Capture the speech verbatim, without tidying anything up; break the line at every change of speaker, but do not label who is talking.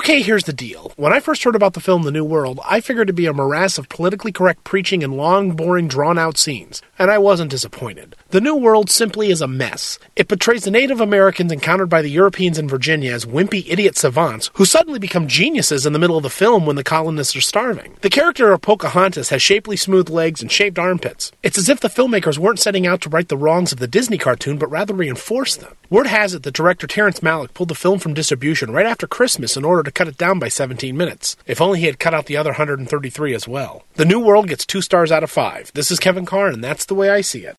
Okay, here's the deal. When I first heard about the film The New World, I figured it'd be a morass of politically correct preaching and long, boring, drawn-out scenes, and I wasn't disappointed. The New World simply is a mess. It portrays the Native Americans encountered by the Europeans in Virginia as wimpy idiot savants who suddenly become geniuses in the middle of the film when the colonists are starving. The character of Pocahontas has shapely smooth legs and shaped armpits. It's as if the filmmakers weren't setting out to right the wrongs of the Disney cartoon, but rather reinforce them. Word has it that director Terrence Malick pulled the film from distribution right after Christmas in order to cut it down by seventeen minutes. If only he had cut out the other one hundred thirty-three as well. The New World gets two stars out of five. This is Kevin Carr, and that's the way I see it.